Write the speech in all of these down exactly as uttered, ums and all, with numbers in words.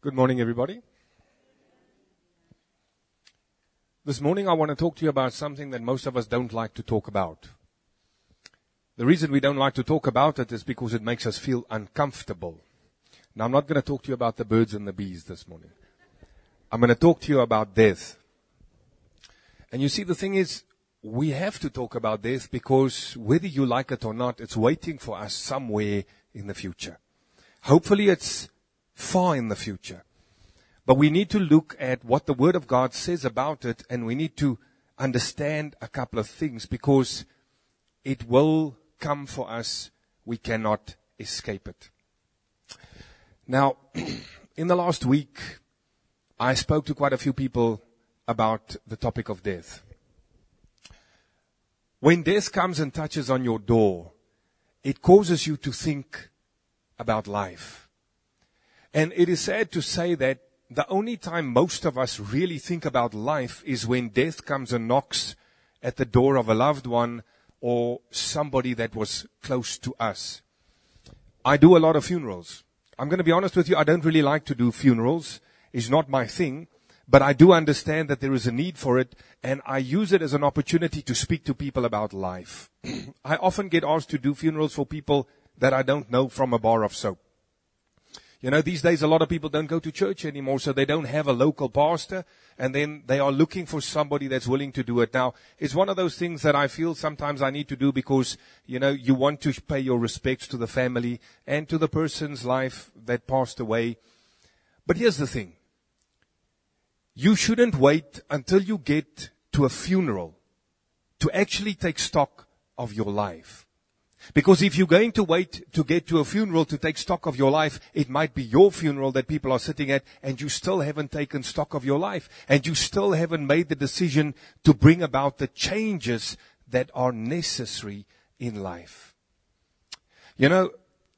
Good morning, everybody. This morning I want to talk to you about something that most of us don't like to talk about. The reason we don't like to talk about it is because it makes us feel uncomfortable. Now, I'm not going to talk to you about the birds and the bees this morning. I'm going to talk to you about death. And you see, the thing is, we have to talk about death because whether you like it or not, it's waiting for us somewhere in the future. Hopefully it's far in the future. But we need to look at what the Word of God says about it, and we need to understand a couple of things because it will come for us. We cannot escape it. Now, in the last week, I spoke to quite a few people about the topic of death. When death comes and touches on your door, it causes you to think about life. And it is sad to say that the only time most of us really think about life is when death comes and knocks at the door of a loved one or somebody that was close to us. I do a lot of funerals. I'm going to be honest with you, I don't really like to do funerals. It's not my thing. But I do understand that there is a need for it, and I use it as an opportunity to speak to people about life. I often get asked to do funerals for people that I don't know from a bar of soap. You know, these days a lot of people don't go to church anymore, so they don't have a local pastor, and then they are looking for somebody that's willing to do it. Now, it's one of those things that I feel sometimes I need to do because, you know, you want to pay your respects to the family and to the person's life that passed away. But here's the thing. You shouldn't wait until you get to a funeral to actually take stock of your life. Because if you're going to wait to get to a funeral to take stock of your life, it might be your funeral that people are sitting at, and you still haven't taken stock of your life. And you still haven't made the decision to bring about the changes that are necessary in life. You know,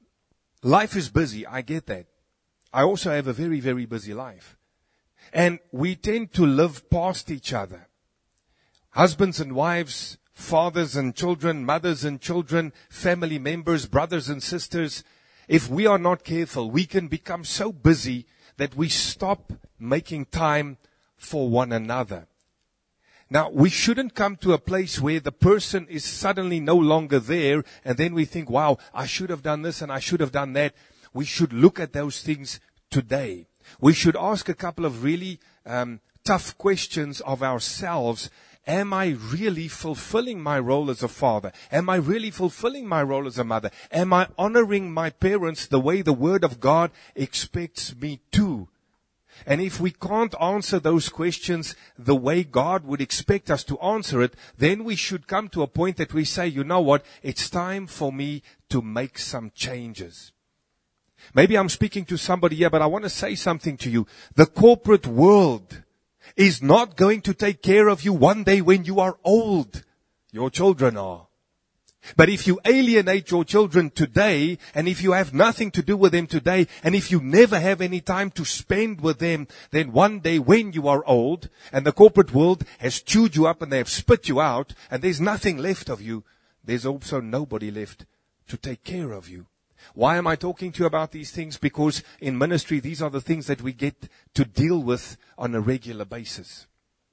life is busy. I get that. I also have a very, very busy life. And we tend to live past each other. Husbands and wives, fathers and children, mothers and children, family members, brothers and sisters. If we are not careful, we can become so busy that we stop making time for one another. Now, we shouldn't come to a place where the person is suddenly no longer there, and then we think, wow, I should have done this and I should have done that. We should look at those things today. We should ask a couple of really um, tough questions of ourselves. Am I really fulfilling my role as a father? Am I really fulfilling my role as a mother? Am I honoring my parents the way the Word of God expects me to? And if we can't answer those questions the way God would expect us to answer it, then we should come to a point that we say, you know what, it's time for me to make some changes. Maybe I'm speaking to somebody here, but I want to say something to you. The corporate world is not going to take care of you one day when you are old. Your children are. But if you alienate your children today, and if you have nothing to do with them today, and if you never have any time to spend with them, then one day when you are old, and the corporate world has chewed you up and they have spit you out, and there's nothing left of you, there's also nobody left to take care of you. Why am I talking to you about these things? Because in ministry, these are the things that we get to deal with on a regular basis.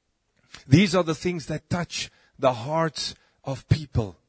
These are the things that touch the hearts of people.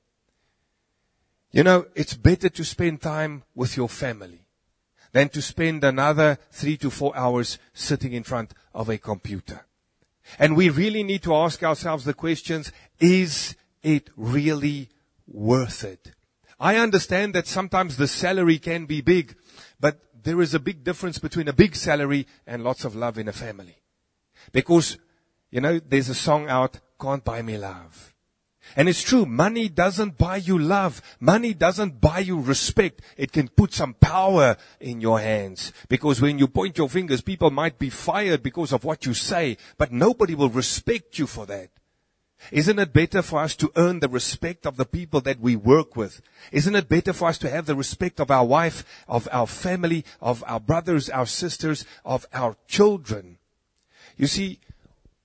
You know, it's better to spend time with your family than to spend another three to four hours sitting in front of a computer. And we really need to ask ourselves the questions, is it really worth it? I understand that sometimes the salary can be big, but there is a big difference between a big salary and lots of love in a family. Because, you know, there's a song out, Can't Buy Me Love. And it's true, money doesn't buy you love. Money doesn't buy you respect. It can put some power in your hands. Because when you point your fingers, people might be fired because of what you say, but nobody will respect you for that. Isn't it better for us to earn the respect of the people that we work with? Isn't it better for us to have the respect of our wife, of our family, of our brothers, our sisters, of our children? You see,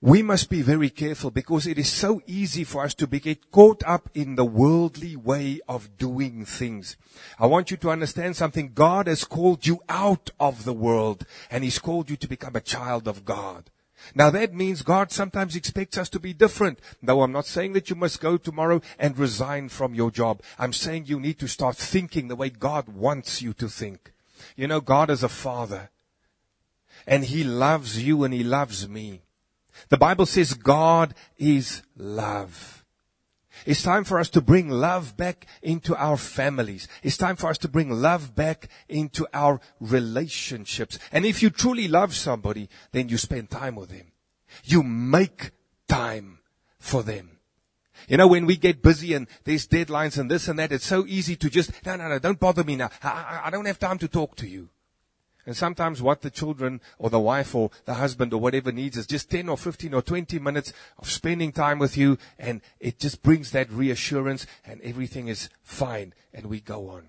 we must be very careful because it is so easy for us to be get caught up in the worldly way of doing things. I want you to understand something. God has called you out of the world and He's called you to become a child of God. Now that means God sometimes expects us to be different. Though I'm not saying that you must go tomorrow and resign from your job. I'm saying you need to start thinking the way God wants you to think. You know, God is a Father. And He loves you and He loves me. The Bible says God is love. It's time for us to bring love back into our families. It's time for us to bring love back into our relationships. And if you truly love somebody, then you spend time with them. You make time for them. You know, when we get busy and there's deadlines and this and that, it's so easy to just, no, no, no, don't bother me now. I, I, I don't have time to talk to you. And sometimes what the children or the wife or the husband or whatever needs is just ten or fifteen or twenty minutes of spending time with you, and it just brings that reassurance and everything is fine and we go on.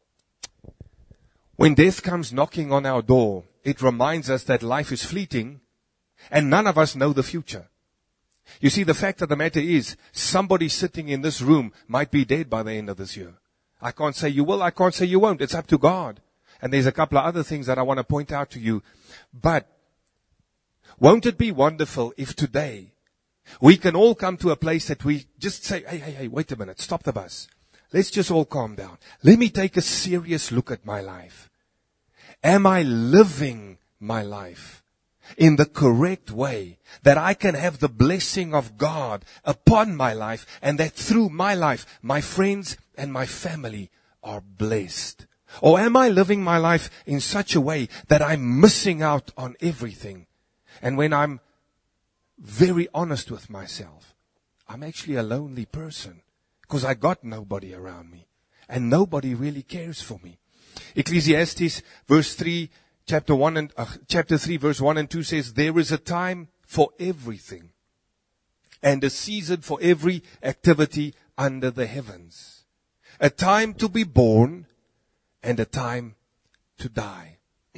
When death comes knocking on our door, it reminds us that life is fleeting and none of us know the future. You see, the fact of the matter is somebody sitting in this room might be dead by the end of this year. I can't say you will, I can't say you won't. It's up to God. And there's a couple of other things that I want to point out to you. But won't it be wonderful if today we can all come to a place that we just say, hey, hey, hey, wait a minute, stop the bus. Let's just all calm down. Let me take a serious look at my life. Am I living my life in the correct way that I can have the blessing of God upon my life and that through my life, my friends and my family are blessed? Or am I living my life in such a way that I'm missing out on everything? And when I'm very honest with myself, I'm actually a lonely person because I got nobody around me and nobody really cares for me. Ecclesiastes verse three, chapter one and uh, chapter three, verse one and two says, there is a time for everything and a season for every activity under the heavens. A time to be born and a time to die.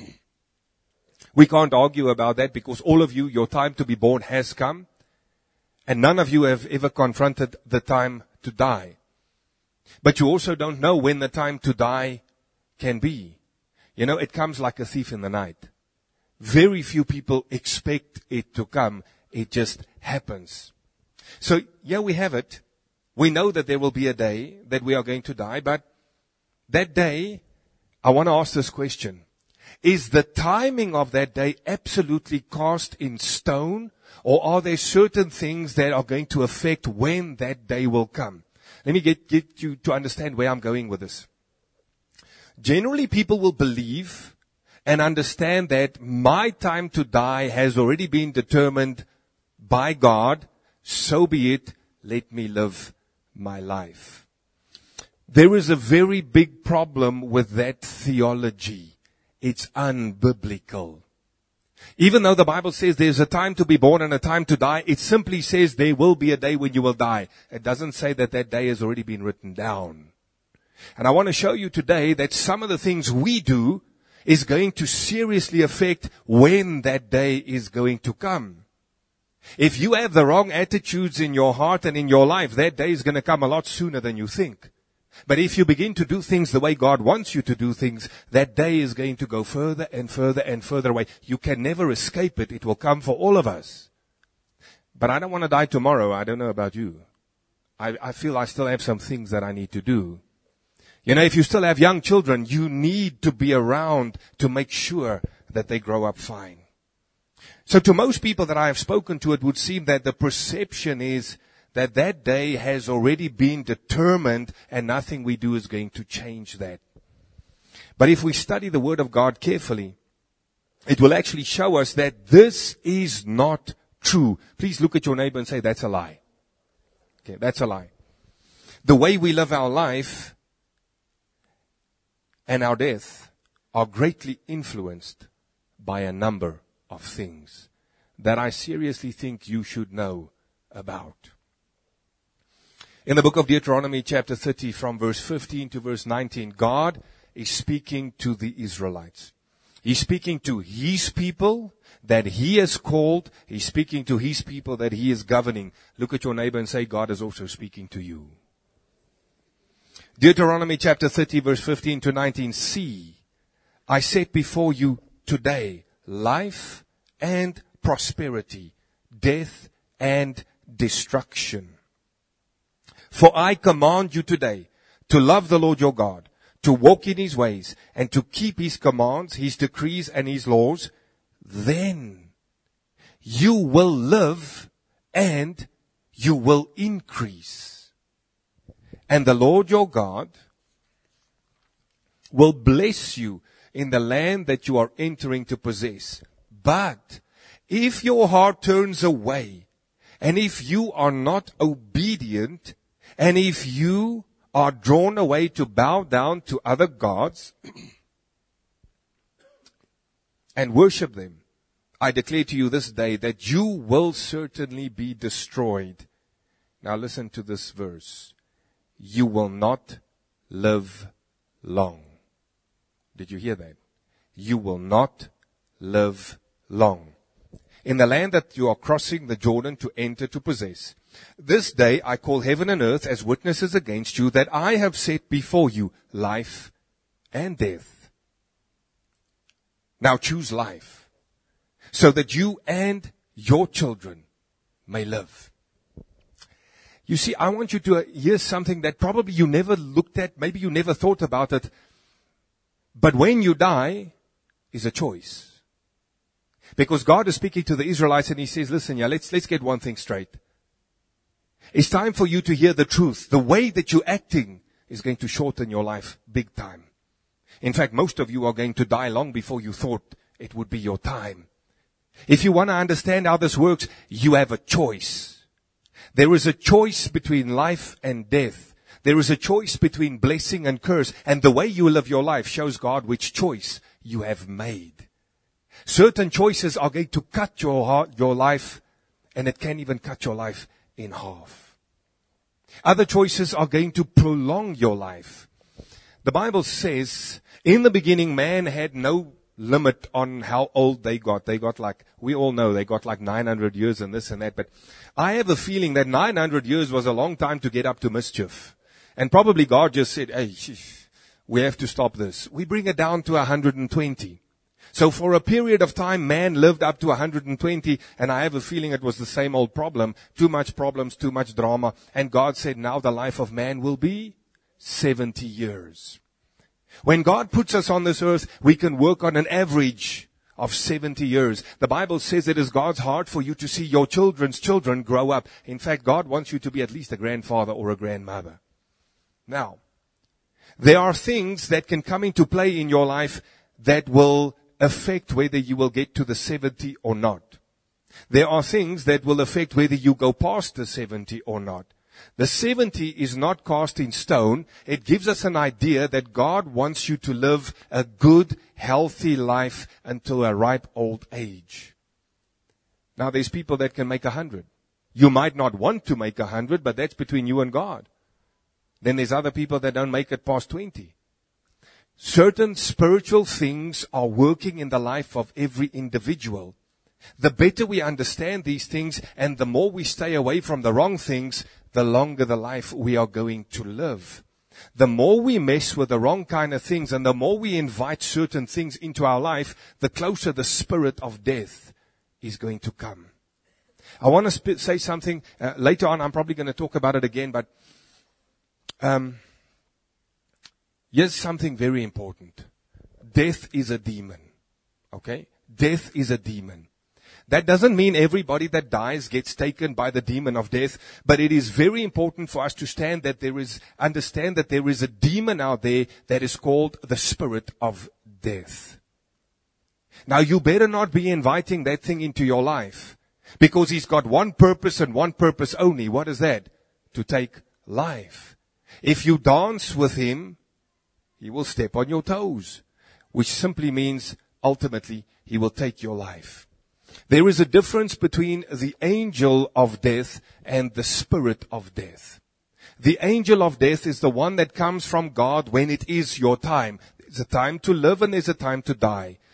We can't argue about that because all of you, your time to be born has come. And none of you have ever confronted the time to die. But you also don't know when the time to die can be. You know, it comes like a thief in the night. Very few people expect it to come. It just happens. So, yeah, we have it. We know that there will be a day that we are going to die, but that day, I want to ask this question. Is the timing of that day absolutely cast in stone? Or are there certain things that are going to affect when that day will come? Let me get, get you to understand where I'm going with this. Generally, people will believe and understand that my time to die has already been determined by God. So be it. Let me live my life. There is a very big problem with that theology. It's unbiblical. Even though the Bible says there's a time to be born and a time to die, it simply says there will be a day when you will die. It doesn't say that that day has already been written down. And I want to show you today that some of the things we do is going to seriously affect when that day is going to come. If you have the wrong attitudes in your heart and in your life, that day is going to come a lot sooner than you think. But if you begin to do things the way God wants you to do things, that day is going to go further and further and further away. You can never escape it. It will come for all of us. But I don't want to die tomorrow. I don't know about you. I, I feel I still have some things that I need to do. You know, if you still have young children, you need to be around to make sure that they grow up fine. So to most people that I have spoken to, it would seem that the perception is that that day has already been determined and nothing we do is going to change that. But if we study the Word of God carefully, it will actually show us that this is not true. Please look at your neighbor and say, that's a lie. Okay, that's a lie. The way we live our life and our death are greatly influenced by a number of things that I seriously think you should know about. In the book of Deuteronomy chapter thirty from verse fifteen to verse nineteen, God is speaking to the Israelites. He's speaking to His people that He has called. He's speaking to His people that He is governing. Look at your neighbor and say, God is also speaking to you. Deuteronomy chapter thirty verse fifteen to nineteen. See, I set before you today life and prosperity, death and destruction. For I command you today to love the Lord your God, to walk in His ways, and to keep His commands, His decrees, and His laws. Then you will live and you will increase. And the Lord your God will bless you in the land that you are entering to possess. But if your heart turns away, and if you are not obedient, and if you are drawn away to bow down to other gods and worship them, I declare to you this day that you will certainly be destroyed. Now listen to this verse. You will not live long. Did you hear that? You will not live long. In the land that you are crossing the Jordan to enter to possess, this day I call heaven and earth as witnesses against you that I have set before you life and death. Now choose life, so that you and your children may live. You see, I want you to hear something that probably you never looked at, maybe you never thought about it, but when you die is a choice. Because God is speaking to the Israelites and He says, listen, yeah, let's, let's get one thing straight. It's time for you to hear the truth. The way that you're acting is going to shorten your life big time. In fact, most of you are going to die long before you thought it would be your time. If you want to understand how this works, you have a choice. There is a choice between life and death. There is a choice between blessing and curse. And the way you live your life shows God which choice you have made. Certain choices are going to cut your heart, your life, and it can even cut your life in half. Other choices are going to prolong your life. The Bible says, in the beginning, man had no limit on how old they got. They got like, we all know they got like nine hundred years and this and that. But I have a feeling that nine hundred years was a long time to get up to mischief. And probably God just said, hey, we have to stop this. We bring it down to one hundred twenty. So for a period of time, man lived up to one hundred twenty, and I have a feeling it was the same old problem. Too much problems, too much drama. And God said, now the life of man will be seventy years. When God puts us on this earth, we can work on an average of seventy years. The Bible says it is God's heart for you to see your children's children grow up. In fact, God wants you to be at least a grandfather or a grandmother. Now, there are things that can come into play in your life that will affect whether you will get to the seventy or not. There are things that will affect whether you go past the seventy or not. The seventy is not cast in stone. It gives us an idea that God wants you to live a good, healthy life until a ripe old age. Now, there's people that can make a hundred. You might not want to make a hundred, but that's between you and God. Then there's other people that don't make it past twenty. Certain spiritual things are working in the life of every individual. The better we understand these things and the more we stay away from the wrong things, the longer the life we are going to live. The more we mess with the wrong kind of things and the more we invite certain things into our life, the closer the spirit of death is going to come. I want to sp- say something. Uh, later on, I'm probably going to talk about it again, but um, here's something very important. Death is a demon. Okay? Death is a demon. That doesn't mean everybody that dies gets taken by the demon of death, but it is very important for us to stand that there is, understand that there is a demon out there that is called the spirit of death. Now you better not be inviting that thing into your life, because he's got one purpose and one purpose only. What is that? To take life. If you dance with him, he will step on your toes, which simply means ultimately he will take your life. There is a difference between the angel of death and the spirit of death. The angel of death is the one that comes from God when it is your time. There's a time to live and there's a time to die.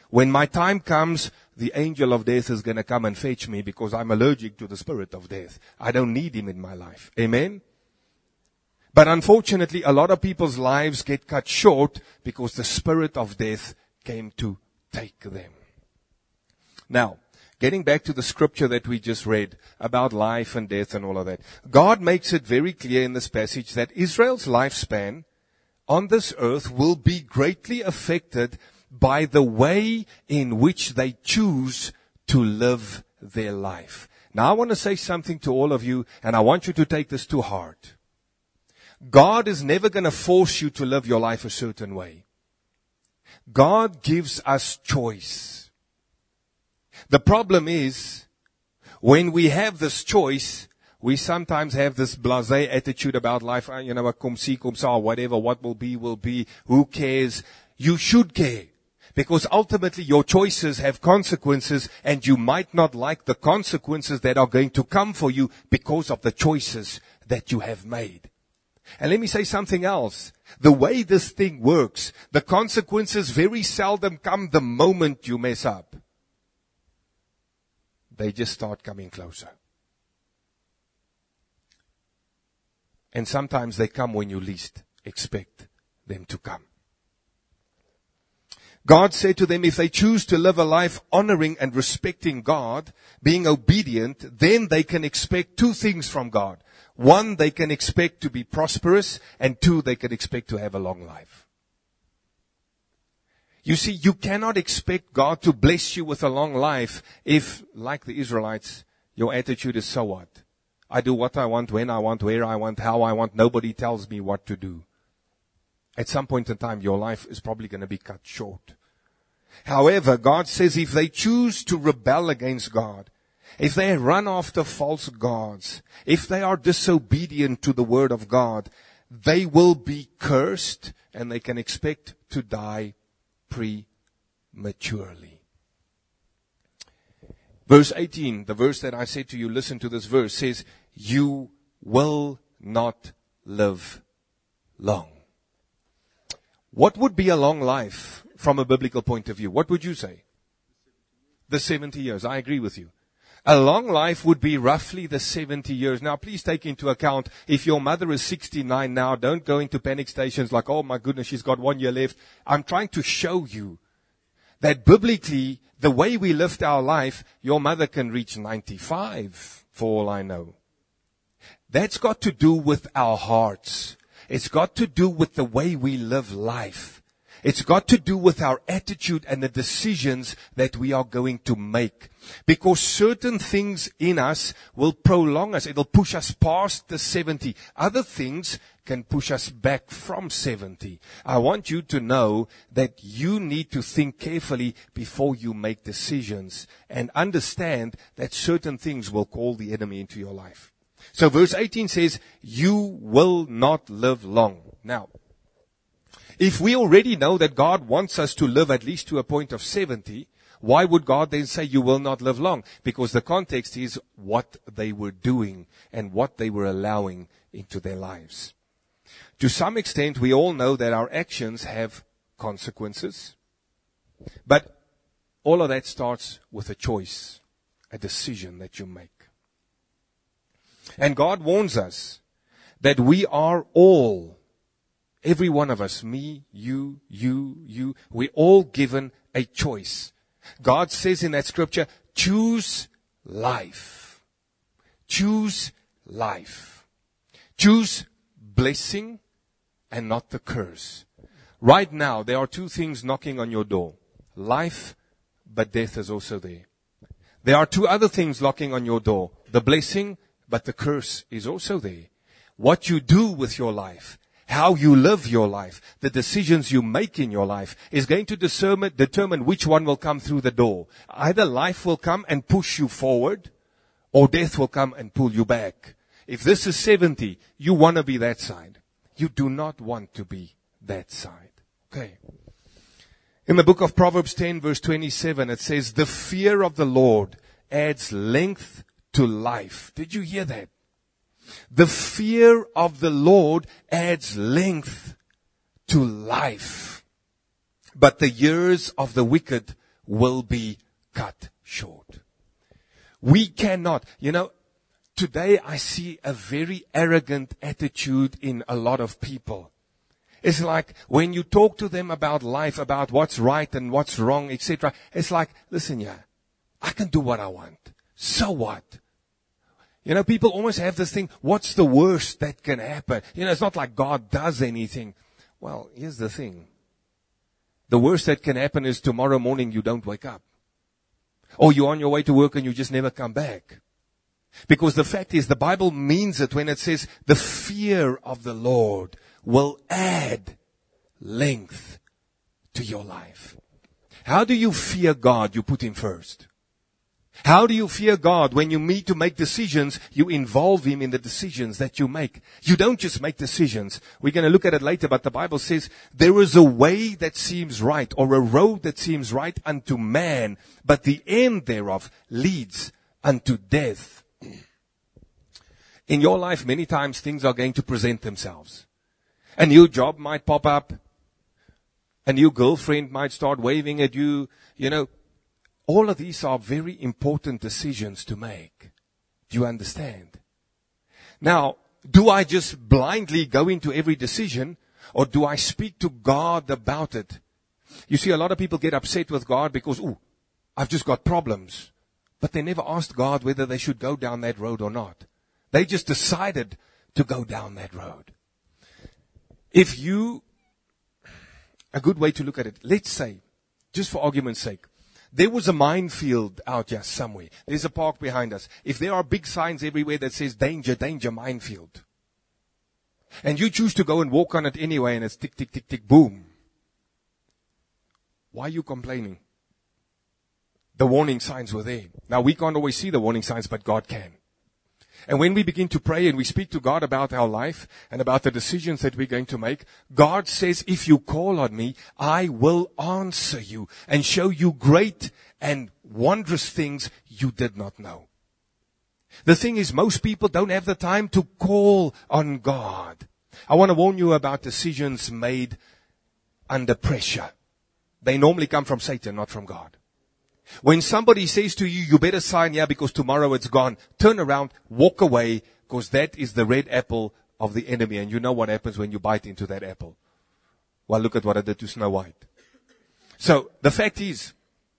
When my time comes, the angel of death is going to come and fetch me because I'm allergic to the spirit of death. I don't need him in my life. Amen? But unfortunately, a lot of people's lives get cut short because the spirit of death came to take them. Now, getting back to the scripture that we just read about life and death and all of that. God makes it very clear in this passage that Israel's lifespan on this earth will be greatly affected by the way in which they choose to live their life. Now I want to say something to all of you, and I want you to take this to heart. God is never going to force you to live your life a certain way. God gives us choice. The problem is, when we have this choice, we sometimes have this blasé attitude about life. You know, kom see, kom sa, whatever, what will be, will be. Who cares? You should care. Because ultimately your choices have consequences, and you might not like the consequences that are going to come for you because of the choices that you have made. And let me say something else. The way this thing works, the consequences very seldom come the moment you mess up. They just start coming closer. And sometimes they come when you least expect them to come. God said to them, if they choose to live a life honoring and respecting God, being obedient, then they can expect two things from God. One, they can expect to be prosperous, and two, they can expect to have a long life. You see, you cannot expect God to bless you with a long life if, like the Israelites, your attitude is, so what? I do what I want, when I want, where I want, how I want. Nobody tells me what to do. At some point in time, your life is probably going to be cut short. However, God says if they choose to rebel against God, if they run after false gods, if they are disobedient to the word of God, they will be cursed, and they can expect to die prematurely. Verse eighteen, the verse that I said to you, listen to this verse, says, you will not live long. What would be a long life from a biblical point of view? What would you say? The seventy years. I agree with you. A long life would be roughly the seventy years. Now, please take into account, if your mother is sixty-nine now, don't go into panic stations like, oh my goodness, she's got one year left. I'm trying to show you that biblically, the way we lived our life, your mother can reach ninety-five, for all I know. That's got to do with our hearts. It's got to do with the way we live life. It's got to do with our attitude and the decisions that we are going to make. Because certain things in us will prolong us. It'll push us past the seventy. Other things can push us back from seventy. I want you to know that you need to think carefully before you make decisions, and understand that certain things will call the enemy into your life. So verse eighteen says, you will not live long. Now, if we already know that God wants us to live at least to a point of seventy, why would God then say you will not live long? Because the context is what they were doing and what they were allowing into their lives. To some extent, we all know that our actions have consequences. But all of that starts with a choice, a decision that you make. And God warns us that we are all, every one of us, me, you, you, you, we're all given a choice. God says in that scripture, choose life. Choose life. Choose blessing and not the curse. Right now, there are two things knocking on your door. Life, but death is also there. There are two other things knocking on your door. The blessing, but the curse is also there. What you do with your life, how you live your life, the decisions you make in your life is going to determine, determine which one will come through the door. Either life will come and push you forward, or death will come and pull you back. If this is seventy, you want to be that side. You do not want to be that side. Okay. In the book of Proverbs ten verse twenty-seven, it says, the fear of the Lord adds length to life. Did you hear that? The fear of the Lord adds length to life. But the years of the wicked will be cut short. We cannot, you know, today I see a very arrogant attitude in a lot of people. It's like when you talk to them about life, about what's right and what's wrong, et cetera. It's like, listen, yeah, I can do what I want. So what? You know, people almost have this thing, what's the worst that can happen? You know, it's not like God does anything. Well, here's the thing. The worst that can happen is tomorrow morning you don't wake up. Or you're on your way to work and you just never come back. Because the fact is, the Bible means it when it says, the fear of the Lord will add length to your life. How do you fear God? You put Him first. How do you fear God? When you meet to make decisions, you involve Him in the decisions that you make. You don't just make decisions. We're going to look at it later, but the Bible says, there is a way that seems right, or a road that seems right unto man, but the end thereof leads unto death. In your life, many times things are going to present themselves. A new job might pop up. A new girlfriend might start waving at you. You know, all of these are very important decisions to make. Do you understand? Now, do I just blindly go into every decision, or do I speak to God about it? You see, a lot of people get upset with God because, ooh, I've just got problems. But they never asked God whether they should go down that road or not. They just decided to go down that road. If you, a good way to look at it, let's say, just for argument's sake, there was a minefield out here somewhere. There's a park behind us. If there are big signs everywhere that says danger, danger, minefield, and you choose to go and walk on it anyway and it's tick, tick, tick, tick, boom, why are you complaining? The warning signs were there. Now we can't always see the warning signs, but God can. And when we begin to pray and we speak to God about our life and about the decisions that we're going to make, God says, if you call on me, I will answer you and show you great and wondrous things you did not know. The thing is, most people don't have the time to call on God. I want to warn you about decisions made under pressure. They normally come from Satan, not from God. When somebody says to you, you better sign here because tomorrow it's gone, turn around, walk away, because that is the red apple of the enemy. And you know what happens when you bite into that apple. Well, look at what I did to Snow White. So the fact is,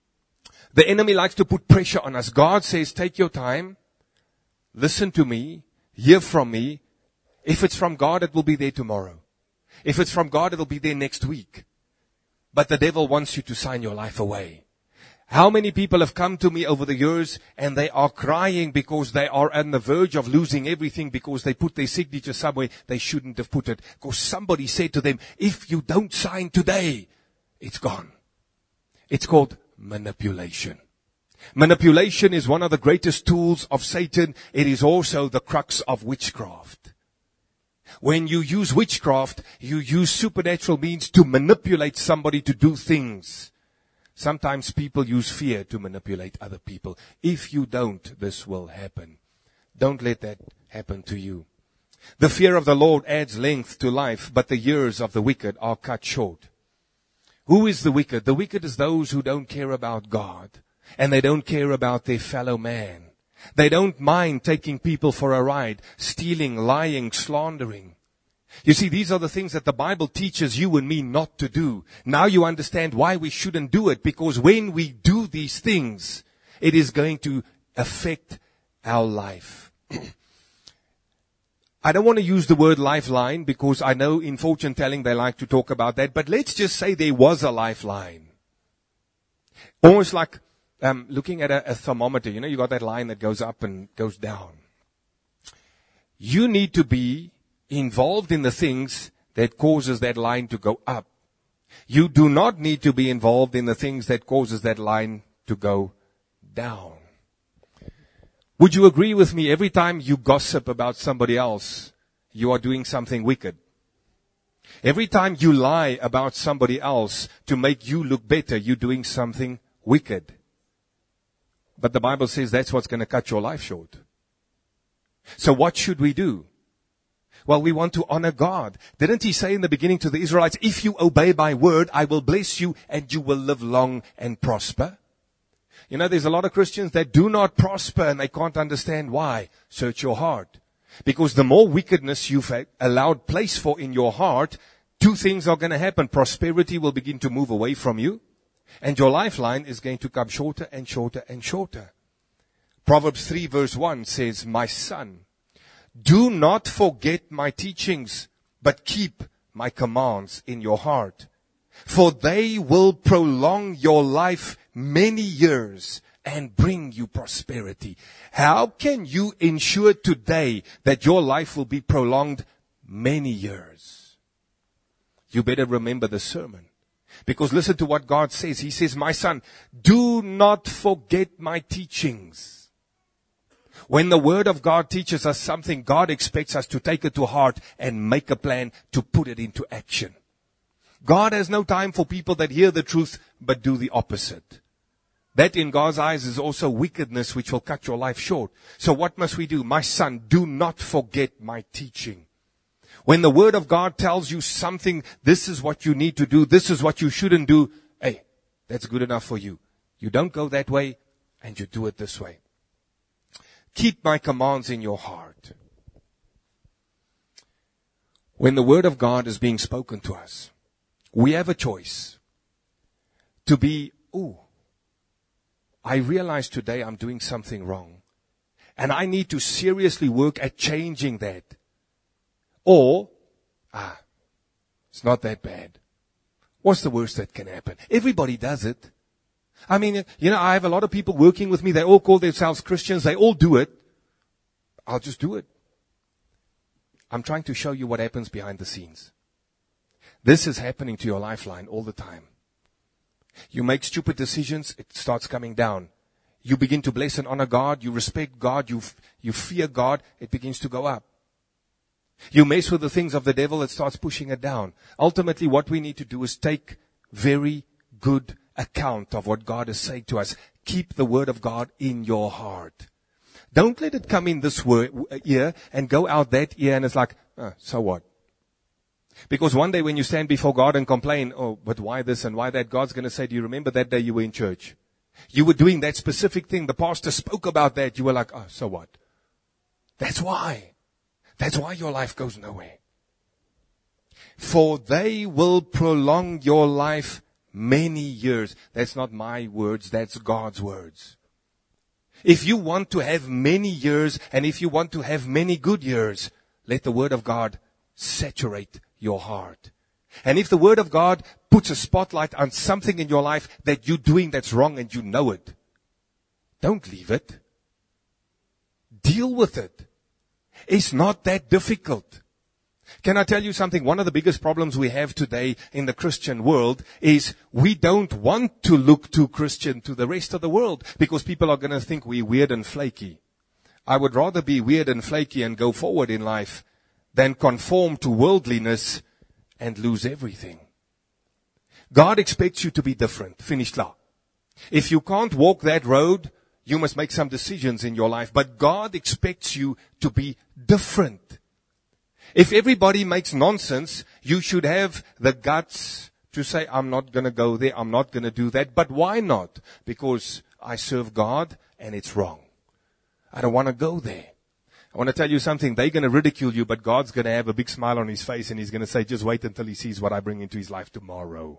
the enemy likes to put pressure on us. God says, take your time, listen to me, hear from me. If it's from God, it will be there tomorrow. If it's from God, it will be there next week. But the devil wants you to sign your life away. How many people have come to me over the years and they are crying because they are on the verge of losing everything because they put their signature somewhere they shouldn't have put it. Because somebody said to them, if you don't sign today, it's gone. It's called manipulation. Manipulation is one of the greatest tools of Satan. It is also the crux of witchcraft. When you use witchcraft, you use supernatural means to manipulate somebody to do things. Sometimes people use fear to manipulate other people. If you don't, this will happen. Don't let that happen to you. The fear of the Lord adds length to life, but the years of the wicked are cut short. Who is the wicked? The wicked is those who don't care about God, and they don't care about their fellow man. They don't mind taking people for a ride, stealing, lying, slandering. You see, these are the things that the Bible teaches you and me not to do. Now you understand why we shouldn't do it, because when we do these things, it is going to affect our life. I don't want to use the word lifeline because I know in fortune telling they like to talk about that, but let's just say there was a lifeline. Almost like um, looking at a, a thermometer. You know, you got that line that goes up and goes down. You need to be involved in the things that causes that line to go up. You do not need to be involved in the things that causes that line to go down. Would you agree with me? Every time you gossip about somebody else, you are doing something wicked. Every time you lie about somebody else to make you look better, you're doing something wicked. But the Bible says that's what's going to cut your life short. So what should we do? Well, we want to honor God. Didn't He say in the beginning to the Israelites, if you obey my word, I will bless you and you will live long and prosper? You know, there's a lot of Christians that do not prosper and they can't understand why. Search your heart. Because the more wickedness you've allowed place for in your heart, two things are going to happen. Prosperity will begin to move away from you, and your lifeline is going to come shorter and shorter and shorter. Proverbs three verse one says, "My son, do not forget my teachings, but keep my commands in your heart. For they will prolong your life many years and bring you prosperity." How can you ensure today that your life will be prolonged many years? You better remember the sermon. Because listen to what God says. He says, "My son, do not forget my teachings." When the Word of God teaches us something, God expects us to take it to heart and make a plan to put it into action. God has no time for people that hear the truth but do the opposite. That in God's eyes is also wickedness which will cut your life short. So what must we do? "My son, do not forget my teaching." When the Word of God tells you something, this is what you need to do, this is what you shouldn't do, hey, that's good enough for you. You don't go that way and you do it this way. Keep my commands in your heart. When the Word of God is being spoken to us, we have a choice to be, ooh, I realize today I'm doing something wrong, and I need to seriously work at changing that. Or, ah, it's not that bad. What's the worst that can happen? Everybody does it. I mean, you know, I have a lot of people working with me. They all call themselves Christians. They all do it. I'll just do it. I'm trying to show you what happens behind the scenes. This is happening to your lifeline all the time. You make stupid decisions, it starts coming down. You begin to bless and honor God. You respect God. You, you fear God. It begins to go up. You mess with the things of the devil, it starts pushing it down. Ultimately, what we need to do is take very good account of what God is saying to us. Keep the Word of God in your heart. Don't let it come in this ear and go out that ear and it's like, oh, so what? Because one day when you stand before God and complain, oh, but why this and why that, God's going to say, do you remember that day you were in church? You were doing that specific thing. The pastor spoke about that. You were like, oh, so what? That's why. That's why your life goes nowhere. For they will prolong your life many years. That's not my words, that's God's words. If you want to have many years, and if you want to have many good years, let the Word of God saturate your heart. And if the Word of God puts a spotlight on something in your life that you're doing that's wrong and you know it, don't leave it. Deal with it. It's not that difficult. Can I tell you something? One of the biggest problems we have today in the Christian world is we don't want to look too Christian to the rest of the world because people are going to think we're weird and flaky. I would rather be weird and flaky and go forward in life than conform to worldliness and lose everything. God expects you to be different. Finished law. If you can't walk that road, you must make some decisions in your life. But God expects you to be different. If everybody makes nonsense, you should have the guts to say, I'm not going to go there, I'm not going to do that. But why not? Because I serve God and it's wrong. I don't want to go there. I want to tell you something. They're going to ridicule you, but God's going to have a big smile on his face and he's going to say, just wait until he sees what I bring into his life tomorrow.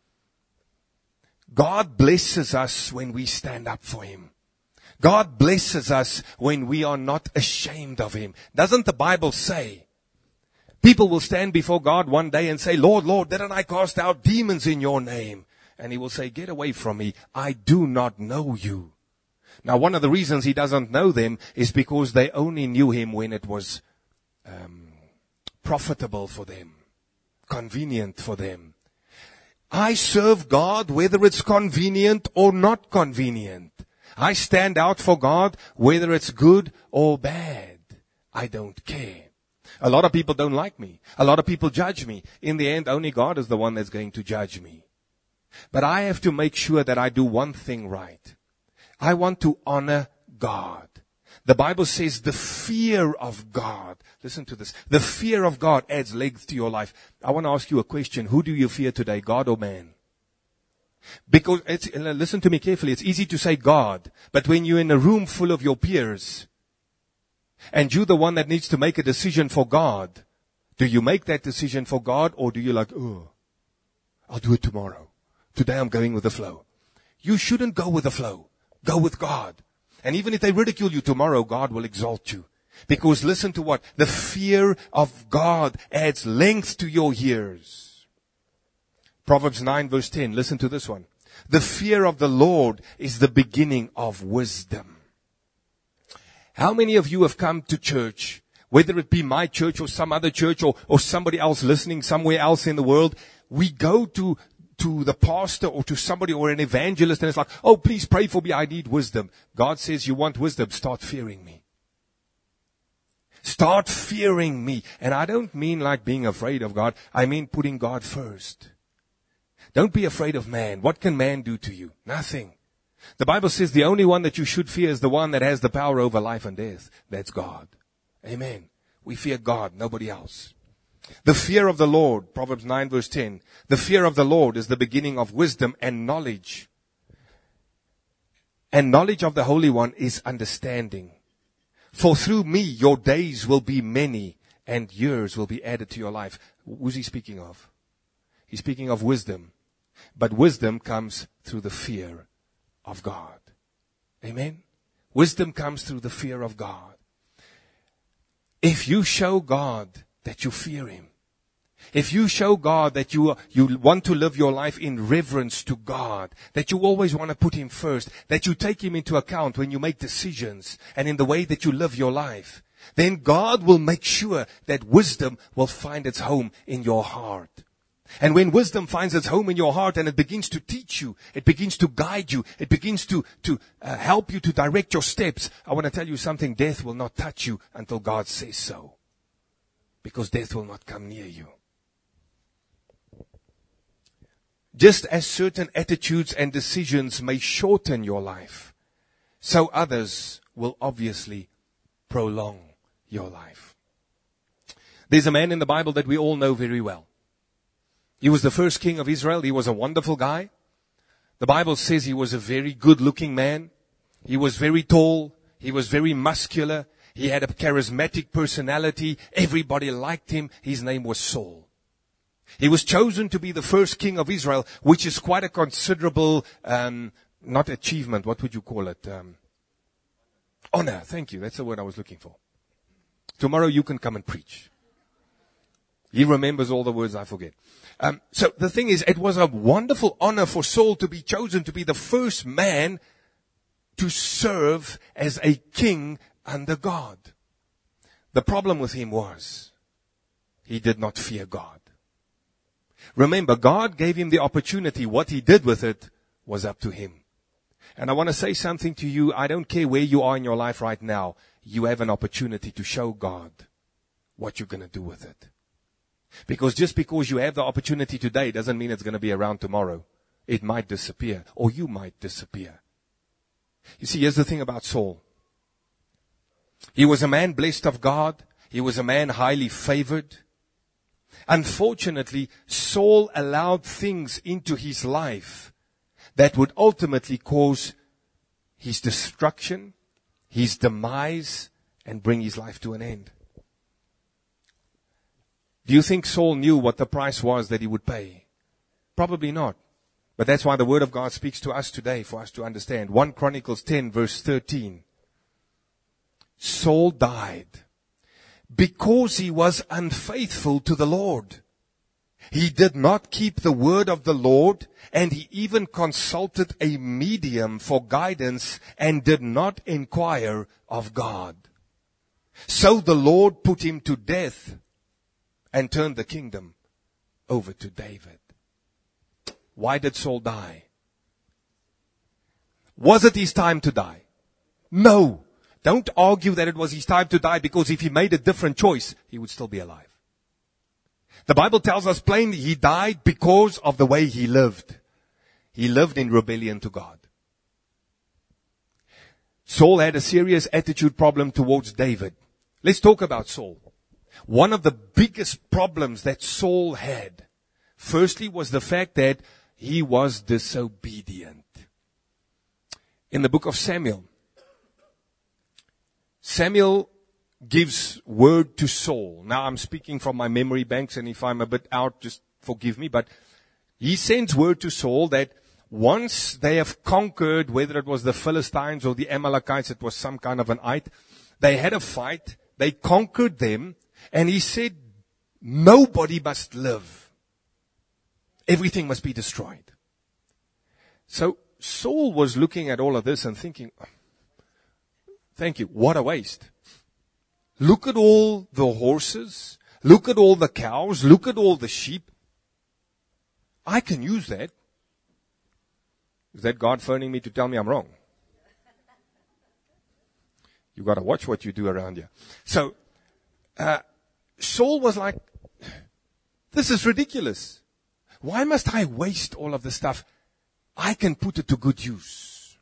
God blesses us when we stand up for him. God blesses us when we are not ashamed of him. Doesn't the Bible say, people will stand before God one day and say, Lord, Lord, didn't I cast out demons in your name? And he will say, get away from me. I do not know you. Now, one of the reasons he doesn't know them is because they only knew him when it was um, profitable for them, convenient for them. I serve God whether it's convenient or not convenient. I stand out for God whether it's good or bad. I don't care. A lot of people don't like me. A lot of people judge me. In the end, only God is the one that's going to judge me. But I have to make sure that I do one thing right. I want to honor God. The Bible says the fear of God. Listen to this. The fear of God adds legs to your life. I want to ask you a question. Who do you fear today, God or man? Because, it's, listen to me carefully, it's easy to say God, but when you're in a room full of your peers, and you're the one that needs to make a decision for God, do you make that decision for God, or do you like, oh, I'll do it tomorrow. Today I'm going with the flow. You shouldn't go with the flow. Go with God. And even if they ridicule you tomorrow, God will exalt you. Because listen to what? The fear of God adds length to your years. Proverbs nine verse ten. Listen to this one. The fear of the Lord is the beginning of wisdom. How many of you have come to church, whether it be my church or some other church or, or somebody else listening somewhere else in the world? We go to, to the pastor or to somebody or an evangelist and it's like, oh, please pray for me. I need wisdom. God says, you want wisdom? Start fearing me. Start fearing me. And I don't mean like being afraid of God. I mean putting God first. Don't be afraid of man. What can man do to you? Nothing. The Bible says the only one that you should fear is the one that has the power over life and death. That's God. Amen. We fear God, nobody else. The fear of the Lord, Proverbs nine verse ten. The fear of the Lord is the beginning of wisdom and knowledge. And knowledge of the Holy One is understanding. For through me your days will be many and years will be added to your life. Who's he speaking of? He's speaking of wisdom. But wisdom comes through the fear of God. Amen? Wisdom comes through the fear of God. If you show God that you fear Him, if you show God that you, you want to live your life in reverence to God, that you always want to put Him first, that you take Him into account when you make decisions and in the way that you live your life, then God will make sure that wisdom will find its home in your heart. And when wisdom finds its home in your heart and it begins to teach you, it begins to guide you, it begins to, to uh, help you to direct your steps, I want to tell you something, death will not touch you until God says so. Because death will not come near you. Just as certain attitudes and decisions may shorten your life, so others will obviously prolong your life. There's a man in the Bible that we all know very well. He was the first king of Israel. He was a wonderful guy. The Bible says he was a very good-looking man. He was very tall. He was very muscular. He had a charismatic personality. Everybody liked him. His name was Saul. He was chosen to be the first king of Israel, which is quite a considerable, um, not achievement, what would you call it? Um, honor. Thank you. That's the word I was looking for. Tomorrow you can come and preach. He remembers all the words I forget. Um, so the thing is, it was a wonderful honor for Saul to be chosen to be the first man to serve as a king under God. The problem with him was he did not fear God. Remember, God gave him the opportunity. What he did with it was up to him. And I want to say something to you. I don't care where you are in your life right now. You have an opportunity to show God what you're going to do with it. Because just because you have the opportunity today doesn't mean it's going to be around tomorrow. It might disappear, or you might disappear. You see, here's the thing about Saul. He was a man blessed of God. He was a man highly favored. Unfortunately, Saul allowed things into his life that would ultimately cause his destruction, his demise, and bring his life to an end. Do you think Saul knew what the price was that he would pay? Probably not. But that's why the Word of God speaks to us today for us to understand. First Chronicles ten verse thirteen. Saul died because he was unfaithful to the Lord. He did not keep the word of the Lord, and he even consulted a medium for guidance and did not inquire of God. So the Lord put him to death and turned the kingdom over to David. Why did Saul die? Was it his time to die? No. Don't argue that it was his time to die, because if he made a different choice, he would still be alive. The Bible tells us plainly he died because of the way he lived. He lived in rebellion to God. Saul had a serious attitude problem towards David. Let's talk about Saul. One of the biggest problems that Saul had, firstly, was the fact that he was disobedient. In the book of Samuel, Samuel gives word to Saul. Now I'm speaking from my memory banks, and if I'm a bit out, just forgive me, but he sends word to Saul that once they have conquered, whether it was the Philistines or the Amalekites, it was some kind of an ite, they had a fight, they conquered them, and he said, nobody must live. Everything must be destroyed. So Saul was looking at all of this and thinking, thank you, what a waste. Look at all the horses, look at all the cows, look at all the sheep. I can use that. Is that God phoning me to tell me I'm wrong? You got to watch what you do around here. So, uh, Saul was like, this is ridiculous. Why must I waste all of this stuff? I can put it to good use.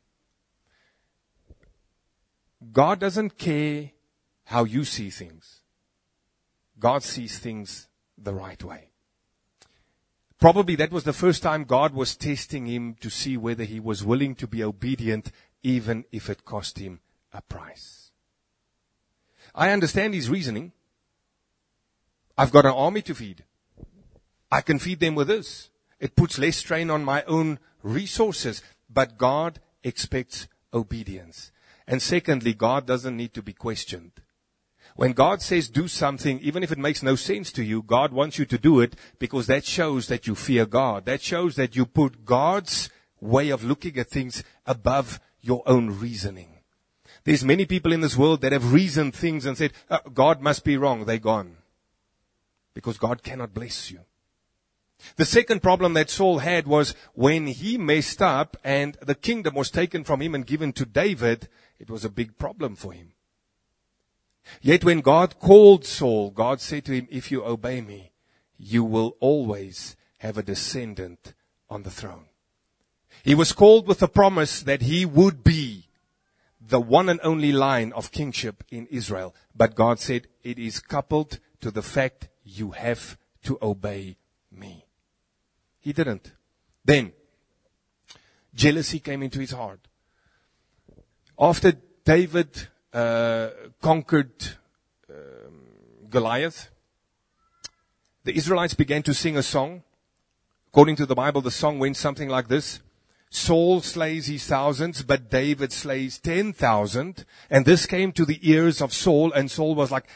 God doesn't care how you see things. God sees things the right way. Probably that was the first time God was testing him to see whether he was willing to be obedient, even if it cost him a price. I understand his reasoning. I've got an army to feed. I can feed them with this. It puts less strain on my own resources. But God expects obedience. And secondly, God doesn't need to be questioned. When God says do something, even if it makes no sense to you, God wants you to do it because that shows that you fear God. That shows that you put God's way of looking at things above your own reasoning. There's many people in this world that have reasoned things and said, oh, God must be wrong. They're gone. Because God cannot bless you. The second problem that Saul had was when he messed up and the kingdom was taken from him and given to David, it was a big problem for him. Yet when God called Saul, God said to him, if you obey me, you will always have a descendant on the throne. He was called with the promise that he would be the one and only line of kingship in Israel. But God said, it is coupled to the fact you have to obey me. He didn't. Then, jealousy came into his heart. After David uh, conquered um, Goliath, the Israelites began to sing a song. According to the Bible, the song went something like this. Saul slays his thousands, but David slays ten thousand. And this came to the ears of Saul, and Saul was like,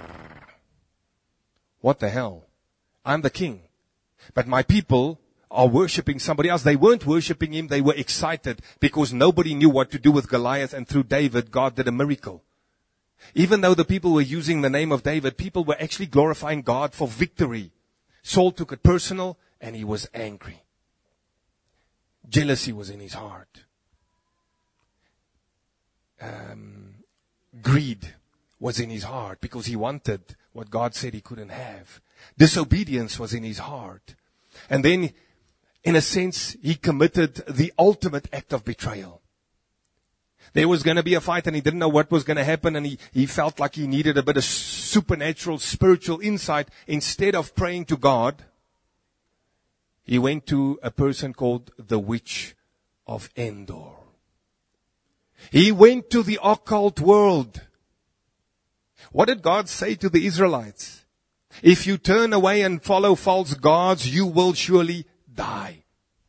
what the hell? I'm the king. But my people are worshipping somebody else. They weren't worshipping him. They were excited because nobody knew what to do with Goliath. And through David, God did a miracle. Even though the people were using the name of David, people were actually glorifying God for victory. Saul took it personal and he was angry. Jealousy was in his heart. Um, greed was in his heart because he wanted what God said he couldn't have. Disobedience was in his heart. And then, in a sense, he committed the ultimate act of betrayal. There was going to be a fight and he didn't know what was going to happen, and he, he felt like he needed a bit of supernatural, spiritual insight. Instead of praying to God, he went to a person called the witch of Endor. He went to the occult world. What did God say to the Israelites? If you turn away and follow false gods, you will surely die.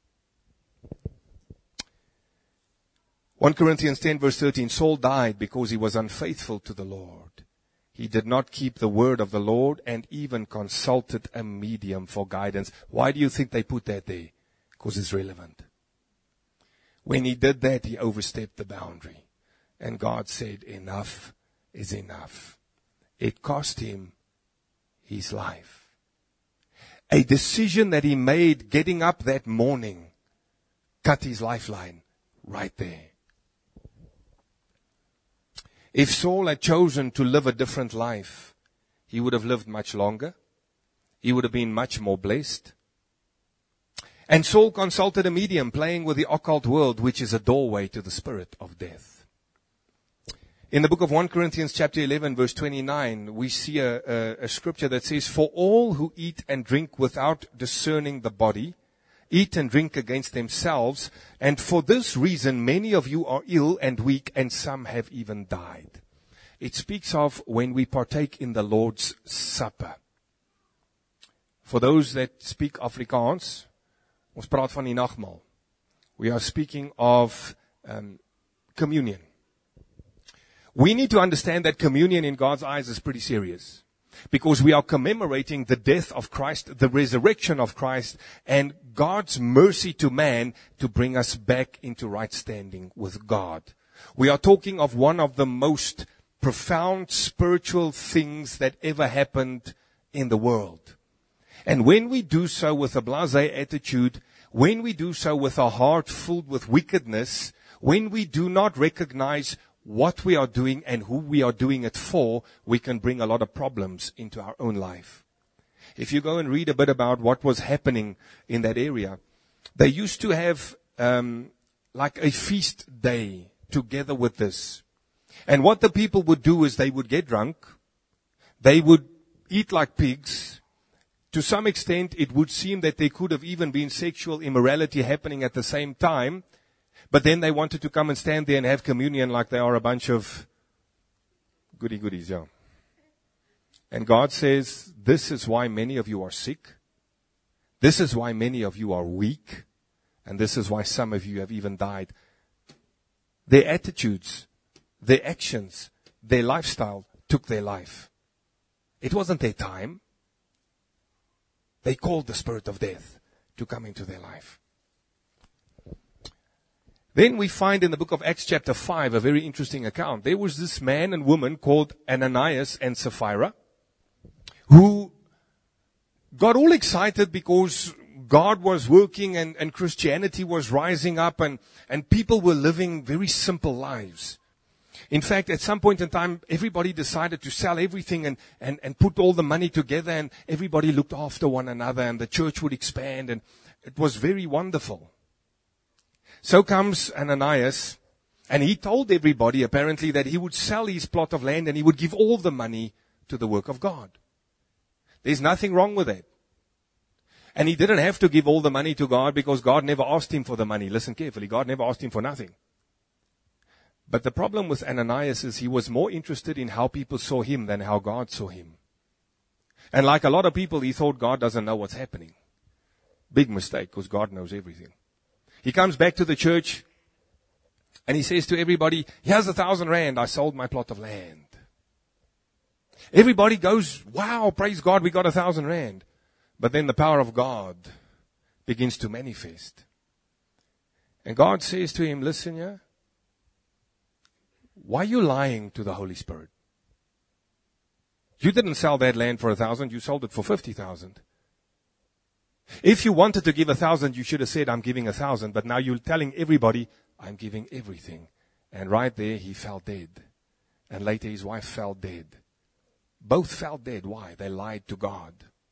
First Corinthians ten verse thirteen, Saul died because he was unfaithful to the Lord. He did not keep the word of the Lord and even consulted a medium for guidance. Why do you think they put that there? Because it's relevant. When he did that, he overstepped the boundary. And God said, enough is enough. It cost him his life. A decision that he made getting up that morning cut his lifeline right there. If Saul had chosen to live a different life, he would have lived much longer. He would have been much more blessed. And Saul consulted a medium playing with the occult world, which is a doorway to the spirit of death. In the book of First Corinthians chapter eleven verse twenty-nine, we see a, a, a scripture that says, for all who eat and drink without discerning the body eat and drink against themselves, and for this reason many of you are ill and weak, and some have even died. It speaks of when we partake in the Lord's Supper. For those that speak Afrikaans, ons praat van die nagmaal. We are speaking of um, communion. We need to understand that communion in God's eyes is pretty serious, because we are commemorating the death of Christ, the resurrection of Christ, and God's mercy to man to bring us back into right standing with God. We are talking of one of the most profound spiritual things that ever happened in the world. And when we do so with a blasé attitude, when we do so with a heart filled with wickedness, when we do not recognize what we are doing and who we are doing it for, we can bring a lot of problems into our own life. If you go and read a bit about what was happening in that area, they used to have um, like a feast day together with this. And what the people would do is they would get drunk, they would eat like pigs. To some extent, it would seem that there could have even been sexual immorality happening at the same time. But then they wanted to come and stand there and have communion like they are a bunch of goody goodies, yeah. And God says, this is why many of you are sick. This is why many of you are weak. And this is why some of you have even died. Their attitudes, their actions, their lifestyle took their life. It wasn't their time. They called the spirit of death to come into their life. Then we find in the book of Acts chapter five a very interesting account. There was this man and woman called Ananias and Sapphira who got all excited because God was working and, and Christianity was rising up and, and people were living very simple lives. In fact, at some point in time, everybody decided to sell everything and, and, and put all the money together, and everybody looked after one another, and the church would expand, and it was very wonderful. So comes Ananias, and he told everybody apparently that he would sell his plot of land and he would give all the money to the work of God. There's nothing wrong with that. And he didn't have to give all the money to God because God never asked him for the money. Listen carefully, God never asked him for nothing. But the problem with Ananias is he was more interested in how people saw him than how God saw him. And like a lot of people, he thought God doesn't know what's happening. Big mistake, because God knows everything. He comes back to the church and he says to everybody, here's a thousand rand, I sold my plot of land. Everybody goes, wow, praise God, we got a thousand rand. But then the power of God begins to manifest. And God says to him, listen here, why are you lying to the Holy Spirit? You didn't sell that land for a thousand, you sold it for fifty thousand. If you wanted to give a thousand, you should have said, I'm giving a thousand. But now you're telling everybody, I'm giving everything. And right there, he fell dead. And later, his wife fell dead. Both fell dead. Why? They lied to God.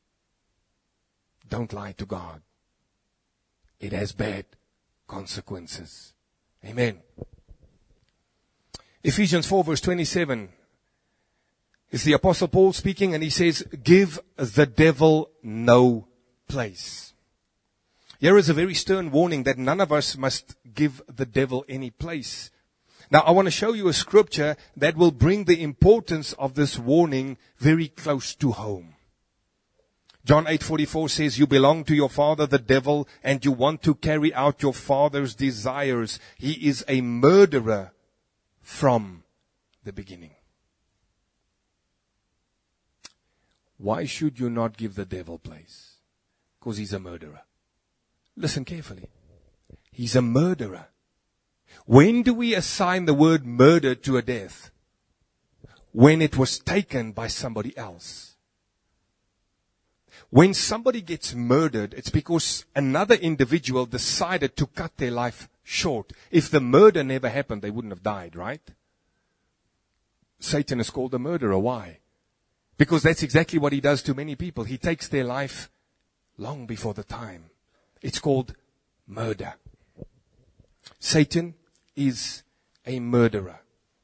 Don't lie to God. It has bad consequences. Amen. Ephesians four verse twenty-seven. It's the Apostle Paul speaking, and he says, give the devil no place. Here is a very stern warning that none of us must give the devil any place. Now, I want to show you a scripture that will bring the importance of this warning very close to home. John eight forty-four says, you belong to your father, the devil, and you want to carry out your father's desires. He is a murderer from the beginning. Why should you not give the devil place? Because he's a murderer. Listen carefully. He's a murderer. When do we assign the word murder to a death? When it was taken by somebody else. When somebody gets murdered, it's because another individual decided to cut their life short. If the murder never happened, they wouldn't have died, right? Satan is called a murderer. Why? Because that's exactly what he does to many people. He takes their life long before the time. It's called murder. Satan is a murderer.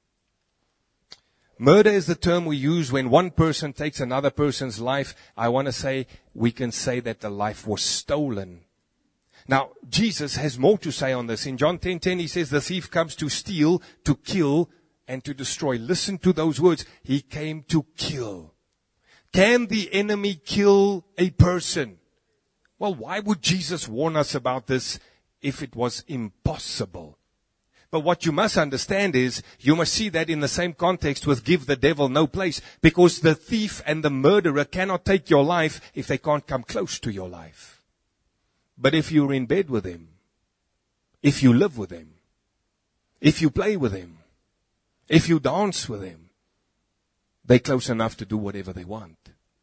Murder is the term we use when one person takes another person's life. I want to say, we can say that the life was stolen. Now, Jesus has more to say on this. In John ten ten, he says, the thief comes to steal, to kill, and to destroy. Listen to those words. He came to kill. Can the enemy kill a person? Well, why would Jesus warn us about this if it was impossible? But what you must understand is, you must see that in the same context with give the devil no place. Because the thief and the murderer cannot take your life if they can't come close to your life. But if you're in bed with him, if you live with him, if you play with him, if you dance with him, they're close enough to do whatever they want.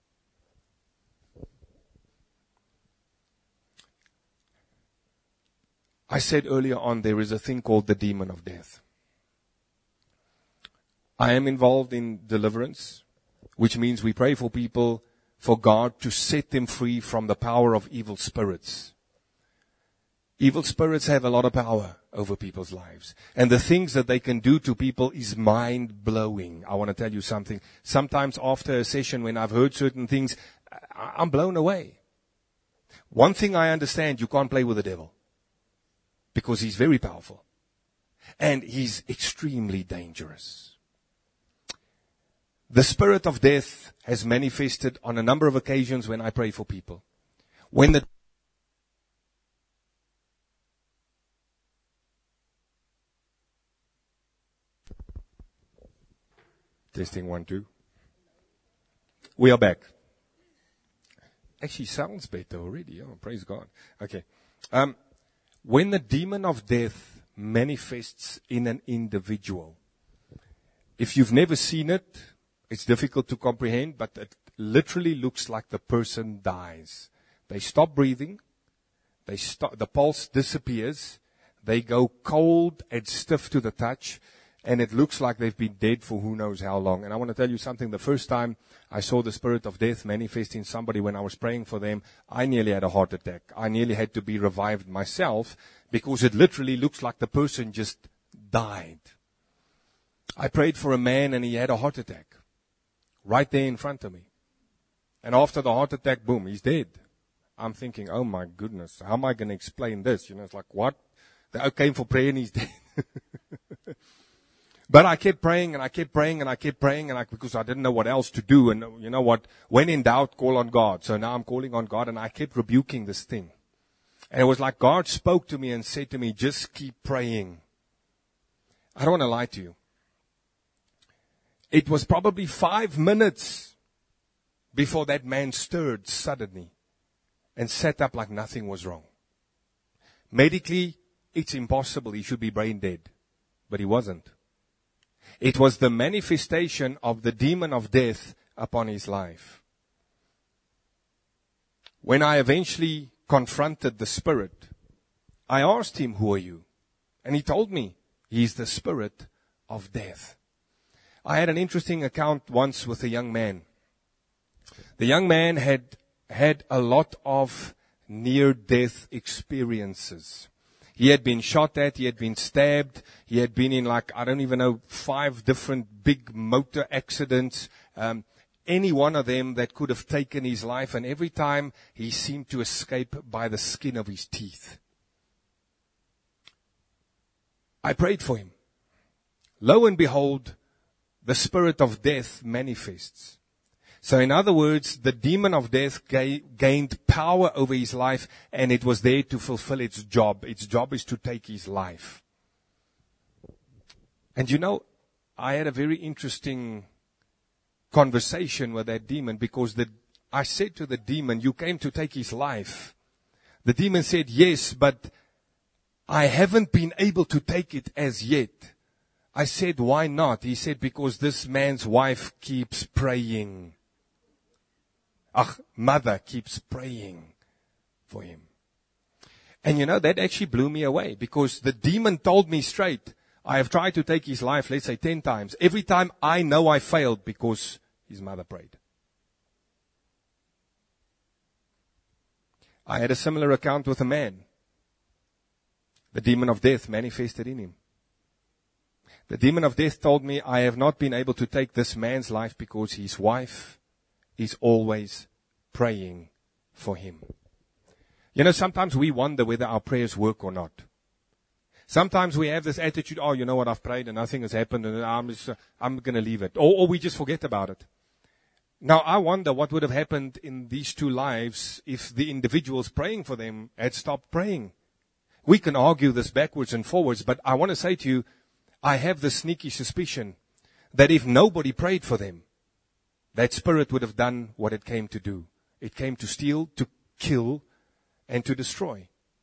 I said earlier on, there is a thing called the demon of death. I am involved in deliverance, which means we pray for people, for God to set them free from the power of evil spirits. Evil spirits have a lot of power over people's lives. And the things that they can do to people is mind-blowing. I want to tell you something. Sometimes after a session, when I've heard certain things, I'm blown away. One thing I understand, you can't play with the devil. Because he's very powerful. And he's extremely dangerous. The spirit of death has manifested on a number of occasions when I pray for people. When the Testing one, two. We are back. Actually sounds better already. Oh, praise God. Okay. Um, when the demon of death manifests in an individual, if you've never seen it, it's difficult to comprehend, but it literally looks like the person dies. They stop breathing. They stop, the pulse disappears. They go cold and stiff to the touch. And it looks like they've been dead for who knows how long. And I want to tell you something. The first time I saw the spirit of death manifest in somebody when I was praying for them, I nearly had a heart attack. I nearly had to be revived myself because it literally looks like the person just died. I prayed for a man and he had a heart attack right there in front of me. And after the heart attack, boom, he's dead. I'm thinking, oh my goodness, how am I going to explain this? You know, it's like, what? They came for prayer and he's dead. But I kept praying and I kept praying and I kept praying and I, because I didn't know what else to do. And you know what? When in doubt, call on God. So now I'm calling on God and I kept rebuking this thing. And it was like God spoke to me and said to me, just keep praying. I don't want to lie to you. It was probably five minutes before that man stirred suddenly and sat up like nothing was wrong. Medically, it's impossible. He should be brain dead. But he wasn't. It was the manifestation of the demon of death upon his life. When I eventually confronted the spirit, I asked him, who are you? And he told me, he's the spirit of death. I had an interesting account once with a young man. The young man had had a lot of near-death experiences. He had been shot at, he had been stabbed, he had been in like, I don't even know, five different big motor accidents, um, any one of them that could have taken his life, and every time he seemed to escape by the skin of his teeth. I prayed for him. Lo and behold, the spirit of death manifests. So in other words, the demon of death ga- gained power over his life, and it was there to fulfill its job. Its job is to take his life. And you know, I had a very interesting conversation with that demon, because the, I said to the demon, you came to take his life. The demon said, yes, but I haven't been able to take it as yet. I said, why not? He said, because this man's wife keeps praying. Ach, mother keeps praying for him. And you know, that actually blew me away, because the demon told me straight, I have tried to take his life, let's say ten times. Every time I know I failed because his mother prayed. I had a similar account with a man. The demon of death manifested in him. The demon of death told me, I have not been able to take this man's life because his wife is always praying for him. You know, sometimes we wonder whether our prayers work or not. Sometimes we have this attitude, oh, you know what, I've prayed and nothing has happened and I'm, just, I'm going to leave it. Or, or we just forget about it. Now, I wonder what would have happened in these two lives if the individuals praying for them had stopped praying. We can argue this backwards and forwards, but I want to say to you, I have the sneaky suspicion that if nobody prayed for them, that spirit would have done what it came to do. It came to steal, to kill, and to destroy.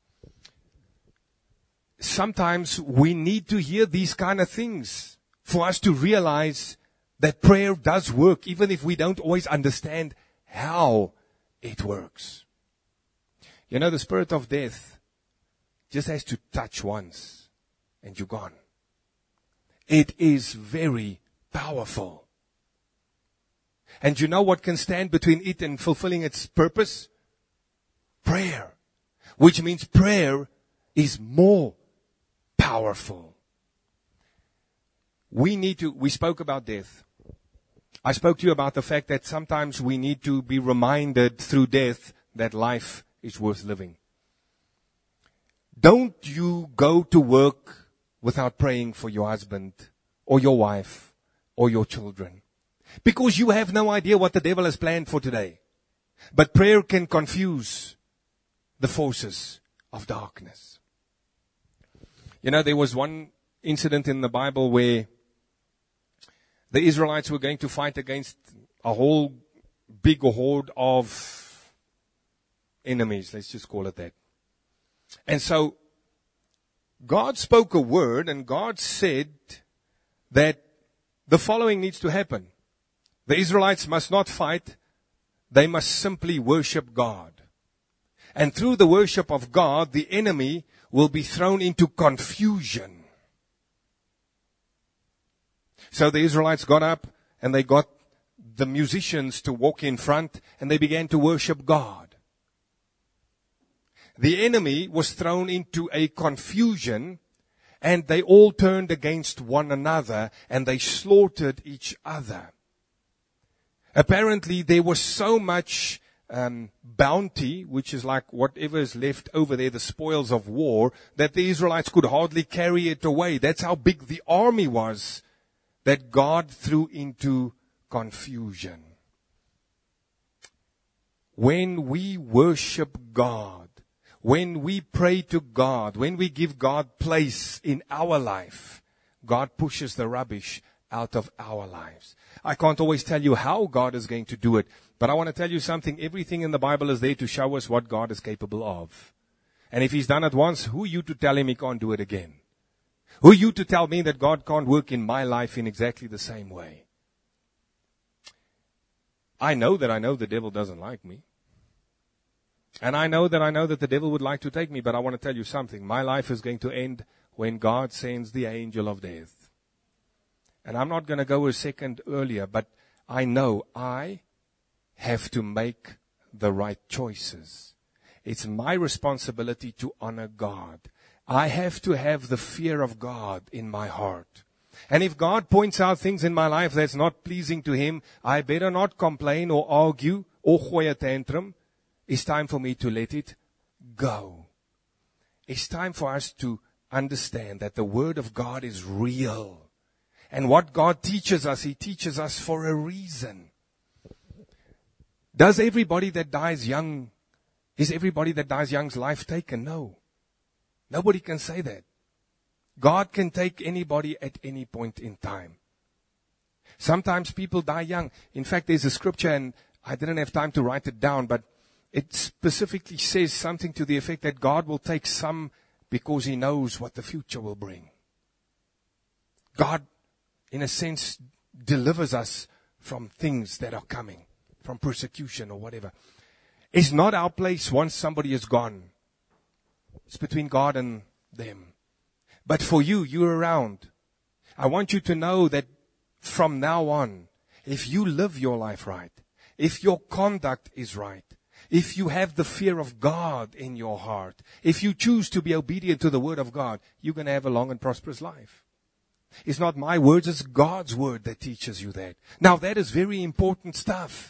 Sometimes we need to hear these kind of things for us to realize that prayer does work, even if we don't always understand how it works. You know, the spirit of death just has to touch once and you're gone. It is very powerful. And you know what can stand between it and fulfilling its purpose? Prayer. Which means prayer is more powerful. We need to, we spoke about death. I spoke to you about the fact that sometimes we need to be reminded through death that life is worth living. Don't you go to work without praying for your husband or your wife or your children. Because you have no idea what the devil has planned for today. But prayer can confuse the forces of darkness. You know, there was one incident in the Bible where the Israelites were going to fight against a whole big horde of enemies. Let's just call it that. And so God spoke a word and God said that the following needs to happen. The Israelites must not fight. They must simply worship God. And through the worship of God, the enemy will be thrown into confusion. So the Israelites got up and they got the musicians to walk in front and they began to worship God. The enemy was thrown into a confusion and they all turned against one another and they slaughtered each other. Apparently there was so much um, bounty, which is like whatever is left over there, the spoils of war, that the Israelites could hardly carry it away. That's how big the army was that God threw into confusion. When we worship God, when we pray to God, when we give God place in our life, God pushes the rubbish out of our lives. I can't always tell you how God is going to do it, but I want to tell you something. Everything in the Bible is there to show us what God is capable of. And if He's done it once, who are you to tell Him He can't do it again? Who are you to tell me that God can't work in my life in exactly the same way? I know that I know the devil doesn't like me. And I know that I know that the devil would like to take me, but I want to tell you something. My life is going to end when God sends the angel of death. And I'm not going to go a second earlier, but I know I have to make the right choices. It's my responsibility to honor God. I have to have the fear of God in my heart. And if God points out things in my life that's not pleasing to Him, I better not complain or argue or gooi a tantrum. It's time for me to let it go. It's time for us to understand that the Word of God is real. And what God teaches us, He teaches us for a reason. Does everybody that dies young, is everybody that dies young's life taken? No. Nobody can say that. God can take anybody at any point in time. Sometimes people die young. In fact, there's a scripture, and I didn't have time to write it down, but it specifically says something to the effect that God will take some because He knows what the future will bring. God, in a sense, delivers us from things that are coming, from persecution or whatever. It's not our place once somebody is gone. It's between God and them. But for you, you're around. I want you to know that from now on, if you live your life right, if your conduct is right, if you have the fear of God in your heart, if you choose to be obedient to the Word of God, you're going to have a long and prosperous life. It's not my words, it's God's Word that teaches you that. Now that is very important stuff.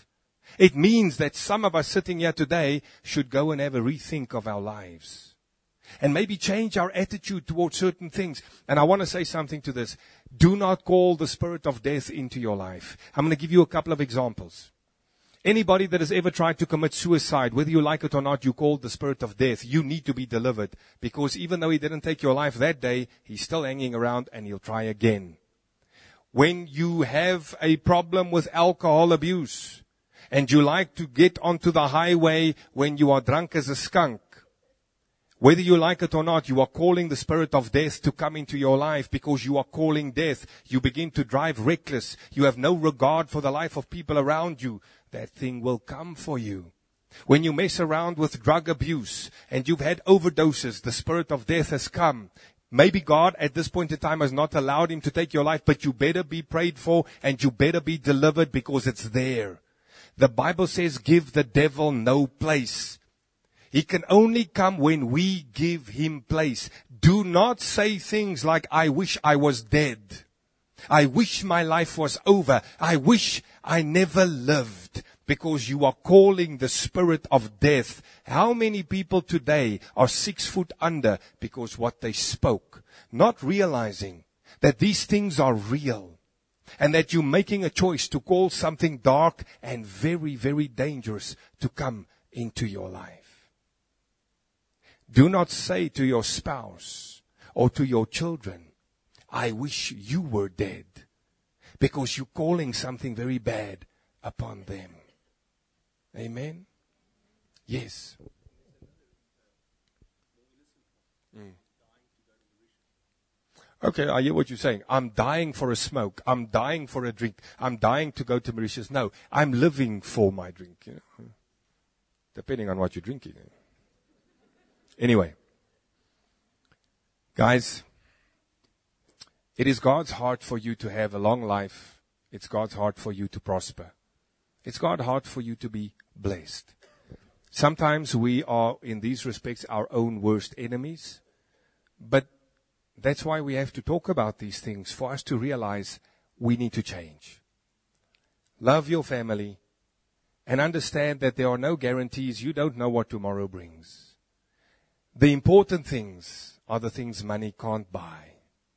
It means that some of us sitting here today should go and have a rethink of our lives. And maybe change our attitude towards certain things. And I want to say something to this. Do not call the spirit of death into your life. I'm going to give you a couple of examples. Anybody that has ever tried to commit suicide, whether you like it or not, you call the spirit of death. You need to be delivered. Because even though he didn't take your life that day, he's still hanging around and he'll try again. When you have a problem with alcohol abuse, and you like to get onto the highway when you are drunk as a skunk, whether you like it or not, you are calling the spirit of death to come into your life because you are calling death. You begin to drive reckless. You have no regard for the life of people around you. That thing will come for you. When you mess around with drug abuse and you've had overdoses, the spirit of death has come. Maybe God at this point in time has not allowed him to take your life, but you better be prayed for and you better be delivered because it's there. The Bible says give the devil no place. He can only come when we give him place. Do not say things like, I wish I was dead. I wish my life was over. I wish I never lived. Because you are calling the spirit of death. How many people today are six foot under because what they spoke? Not realizing that these things are real. And that you're making a choice to call something dark and very, very dangerous to come into your life. Do not say to your spouse or to your children, I wish you were dead, because you're calling something very bad upon them. Amen? Yes. Mm. Okay, I hear what you're saying. I'm dying for a smoke. I'm dying for a drink. I'm dying to go to Mauritius. No, I'm living for my drink. You know? Depending on what you're drinking. Anyway, guys, it is God's heart for you to have a long life. It's God's heart for you to prosper. It's God's heart for you to be blessed. Sometimes we are, in these respects, our own worst enemies. But that's why we have to talk about these things, for us to realize we need to change. Love your family and understand that there are no guarantees. You don't know what tomorrow brings. The important things are the things money can't buy.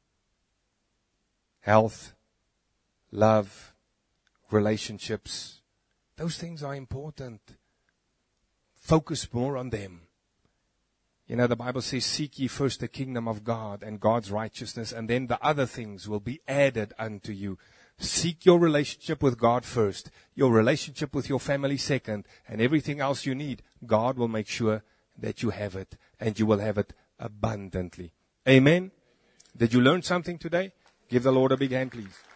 Health, love, relationships. Those things are important. Focus more on them. You know, the Bible says, seek ye first the kingdom of God and God's righteousness, and then the other things will be added unto you. Seek your relationship with God first, your relationship with your family second, and everything else you need, God will make sure that you have it, and you will have it abundantly. Amen? Did you learn something today? Give the Lord a big hand, please.